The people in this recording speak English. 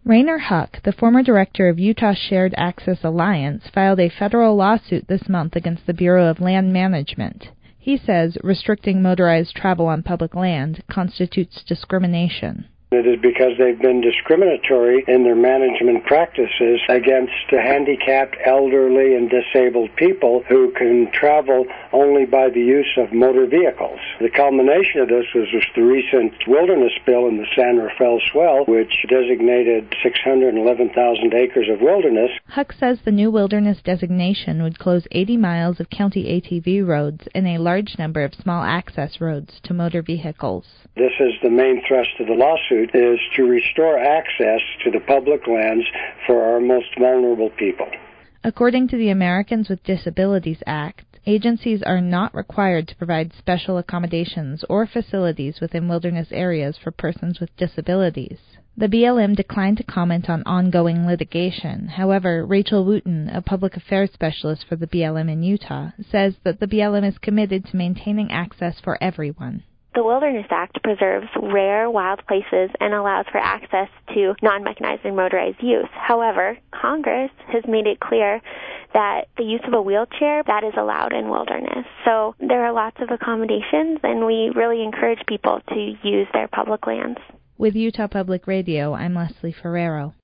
Rainer Huck, the former director of Utah Shared Access Alliance, filed a federal lawsuit this month against the Bureau of Land Management. He says restricting motorized travel on public land constitutes discrimination. It is because they've been discriminatory in their management practices against handicapped, elderly, and disabled people who can travel only by the use of motor vehicles. The culmination of this was the recent wilderness bill in the San Rafael Swell, which designated 611,000 acres of wilderness. Huck says the new wilderness designation would close 80 miles of county ATV roads and a large number of small access roads to motor vehicles. This is the main thrust of the lawsuit, is to restore access to the public lands for our most vulnerable people. According to the Americans with Disabilities Act, agencies are not required to provide special accommodations or facilities within wilderness areas for persons with disabilities. The BLM declined to comment on ongoing litigation. However, Rachel Wooten, a public affairs specialist for the BLM in Utah, says that the BLM is committed to maintaining access for everyone. The Wilderness Act preserves rare wild places and allows for access to non-mechanized and motorized use. However, Congress has made it clear that the use of a wheelchair, that is allowed in wilderness. So there are lots of accommodations, and we really encourage people to use their public lands. With Utah Public Radio, I'm Leslie Ferrero.